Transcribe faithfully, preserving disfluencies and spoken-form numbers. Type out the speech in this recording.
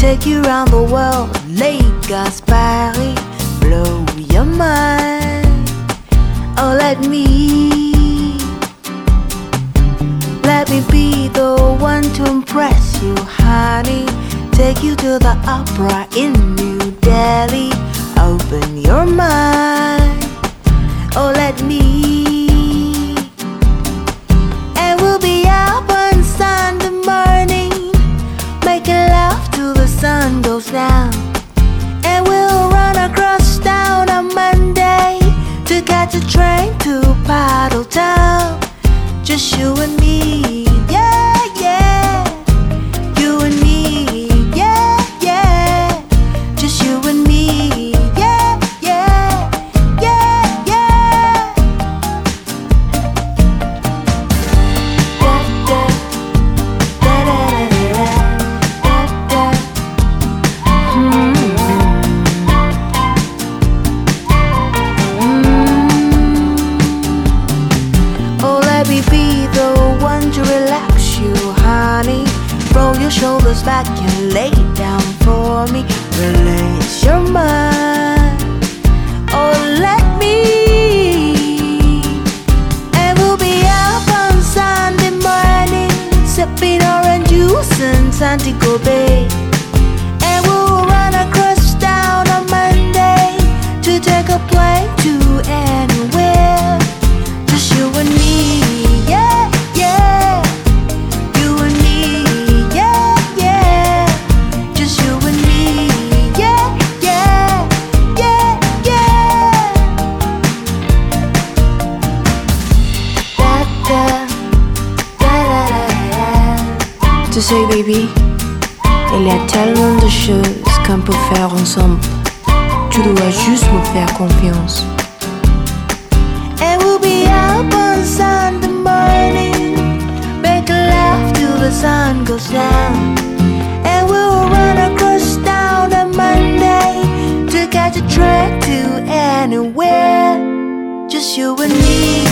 take you around the world, Lagos, Paris, blow your mind. Oh, let me, let me be the one to impress you, honey. Take you to the opera in New Delhi. Open your mind. Oh, let me, and we'll be up on Sunday morning, making love till the sun goes down. And we'll run across town on Monday to catch a train to Paddle Town. Just you and me, yeah, yeah. You and me, yeah, yeah. Just you and me, yeah, yeah, yeah, yeah. Da, da, da, da, da, da, da. Mm. Oh, let me be the one to relax you, honey. Roll your shoulders back and lay down for me. Release your mind. Oh, let me, and we'll be up on Sunday morning, sipping orange juice in Santiago Bay. And we'll run across town on Monday to take a plane to anywhere. Just you and me, yeah, yeah. You and me, yeah, yeah. Just you and me, yeah, yeah, yeah, yeah. Da, da, da, da, da, da. Tu sais, baby, il y a tellement de choses qu'on peut faire ensemble. Tu dois juste me faire confiance. And we'll be up on Sunday morning, make love till the sun goes down. And we'll run across town on Monday to catch a train to anywhere. Just you and me.